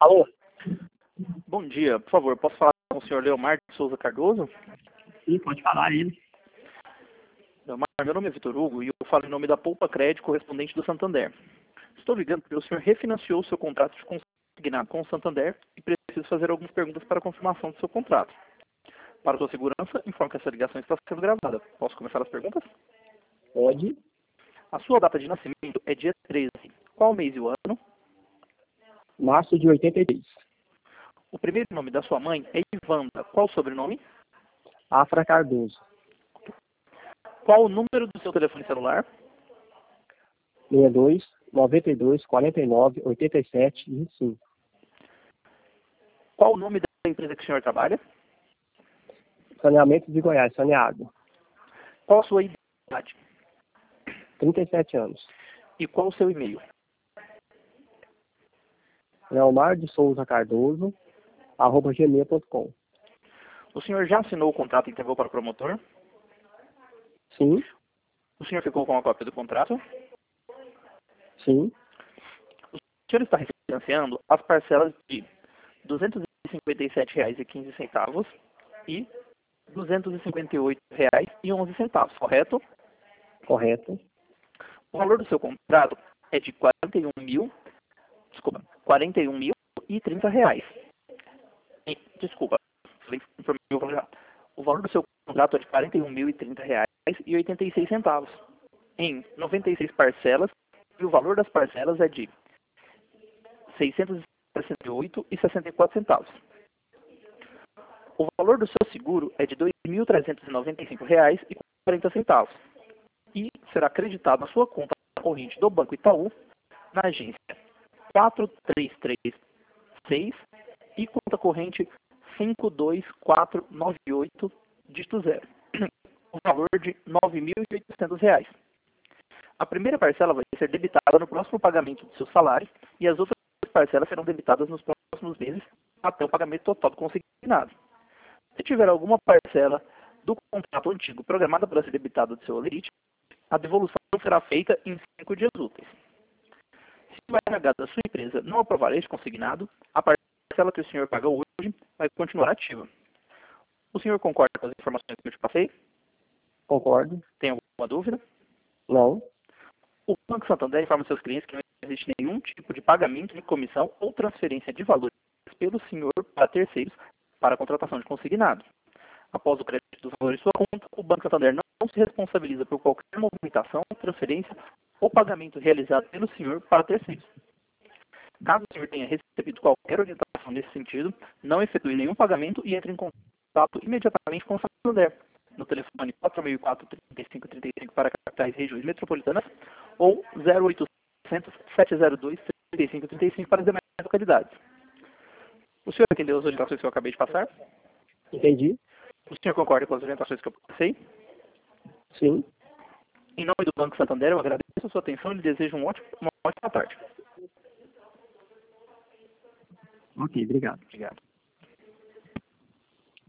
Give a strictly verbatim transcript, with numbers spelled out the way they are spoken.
Alô? Bom dia, por favor, posso falar com o senhor Leomar de Souza Cardoso? Sim, pode falar ele. Leomar, meu nome é Vitor Hugo e eu falo em nome da Poupa Crédito, correspondente do Santander. Estou ligando porque o senhor refinanciou o seu contrato de consignado com o Santander e preciso fazer algumas perguntas para a confirmação do seu contrato. Para sua segurança, informo que essa ligação está sendo gravada. Posso começar as perguntas? Pode. A sua data de nascimento é dia treze. Qual o mês e o ano? Março de oitenta e três. O primeiro nome da sua mãe é Ivanda. Qual o sobrenome? Afra Cardoso. Qual o número do seu telefone celular? sessenta e dois, noventa e dois, quarenta e nove, oitenta e sete, vinte e cinco. Qual o nome da empresa que o senhor trabalha? Saneamento de Goiás, saneado. Qual a sua idade? trinta e sete anos. E qual o seu e-mail? Leomar de Souza Cardoso, arroba gmail ponto com. O senhor já assinou o contrato e entregou para o promotor? Sim, O senhor ficou com a cópia do contrato? sim, O senhor está refinanciando as parcelas de duzentos e cinquenta e sete reais e quinze centavos e duzentos e cinquenta e oito reais e onze centavos, correto? correto. O valor do seu contrato é de quarenta e um mil, desculpa, quarenta e um mil e trinta reais. E, desculpa, falei informei o valor errado. O valor do seu contrato é de quarenta e um mil e trinta reais e oitenta e seis centavos em noventa e seis parcelas e o valor das parcelas é de seiscentos e sessenta e oito reais e sessenta e quatro centavos. O valor do seu seguro é de dois mil trezentos e noventa e cinco reais e quarenta centavos e será acreditado na sua conta corrente do Banco Itaú na agência quatro três três seis e conta corrente cinco dois quatro nove oito, dígito zero. O valor de nove mil e oitocentos reais. A primeira parcela vai ser debitada no próximo pagamento do seu salário e as outras parcelas serão debitadas nos próximos meses até o pagamento total do consignado. Se tiver alguma parcela do contrato antigo programada para ser debitada do seu holerite, a devolução será feita em cinco dias úteis. Se o R H da sua empresa não aprovar este consignado, a parcela que o senhor paga hoje vai continuar ativa. O senhor concorda com as informações que eu te passei? Concordo. Tem alguma dúvida? Não. O Banco Santander informa seus clientes que não existe nenhum tipo de pagamento de comissão ou transferência de valores pelo senhor para terceiros para a contratação de consignado. Após o crédito dos valores de sua conta, o Banco Santander não se responsabiliza por qualquer movimentação, transferência ou pagamento realizado pelo senhor para terceiros. Caso o senhor tenha recebido qualquer orientação nesse sentido, não efetue nenhum pagamento e entre em contato imediatamente com o Santander no telefone quatro seis quatro, três cinco três cinco para capitais e regiões metropolitanas ou zero oitocentos, sete zero dois, três cinco três cinco para as demais localidades. O senhor entendeu as orientações que eu acabei de passar? Entendi. O senhor concorda com as orientações que eu passei? Sim. Em nome do Banco Santander, eu agradeço a sua atenção e lhe desejo um ótimo, uma ótima tarde. Ok, obrigado. Obrigado.